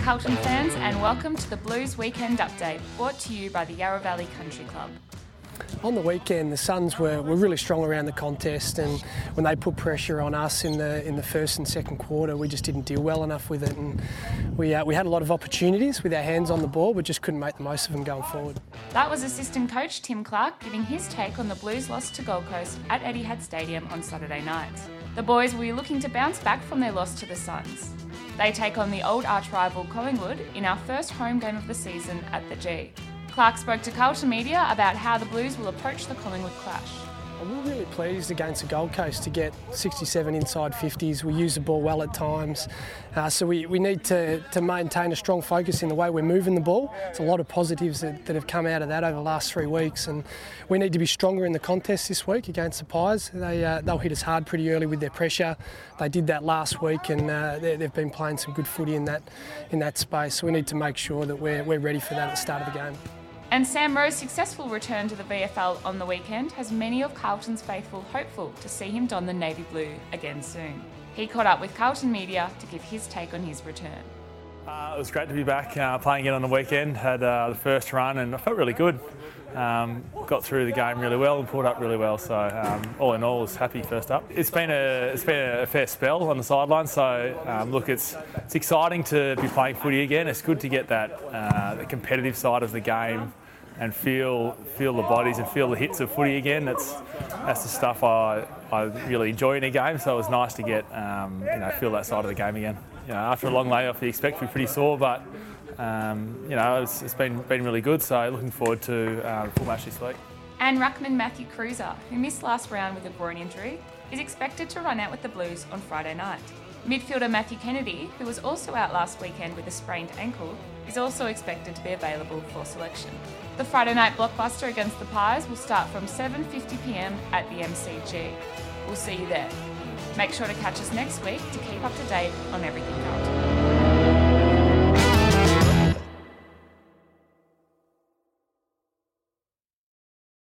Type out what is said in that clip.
Carlton fans, and welcome to the Blues Weekend Update, brought to you by the Yarra Valley Country Club. On the weekend, the Suns were really strong around the contest, and when they put pressure on us in the first and second quarter, we just didn't deal well enough with it, and we had a lot of opportunities with our hands on the ball, but just couldn't make the most of them going forward. That was assistant coach Tim Clark giving his take on the Blues' loss to Gold Coast at Etihad Stadium on Saturday night. The boys will be looking to bounce back from their loss to the Suns. They take on the old arch-rival Collingwood in our first home game of the season at the G. Clark spoke to Carlton Media about how the Blues will approach the Collingwood clash. We're really pleased against the Gold Coast to get 67 inside 50s. We use the ball well at times, so we need to maintain a strong focus in the way we're moving the ball. There's a lot of positives that have come out of that over the last 3 weeks, and we need to be stronger in the contest this week against the Pies. They'll hit us hard pretty early with their pressure. They did that last week, and they've been playing some good footy in that space, so we need to make sure that we're ready for that at the start of the game. And Sam Rowe's successful return to the VFL on the weekend has many of Carlton's faithful hopeful to see him don the navy blue again soon. He caught up with Carlton Media to give his take on his return. It was great to be back playing again on the weekend. Had the first run and I felt really good. Got through the game really well and pulled up really well. So all in all, I was happy first up. It's been a fair spell on the sideline. So look, it's exciting to be playing footy again. It's good to get that the competitive side of the game and feel the bodies and feel the hits of footy again. That's the stuff I really enjoy in a game. So it was nice to get feel that side of the game again. After a long layoff, you expect to be pretty sore, but it's been really good. So looking forward to full match this week. And ruckman Matthew Cruiser, who missed last round with a groin injury, is expected to run out with the Blues on Friday night. Midfielder Matthew Kennedy, who was also out last weekend with a sprained ankle, is also expected to be available for selection. The Friday night blockbuster against the Pies will start from 7:50 p.m. at the MCG. We'll see you there. Make sure to catch us next week to keep up to date on everything Carlton.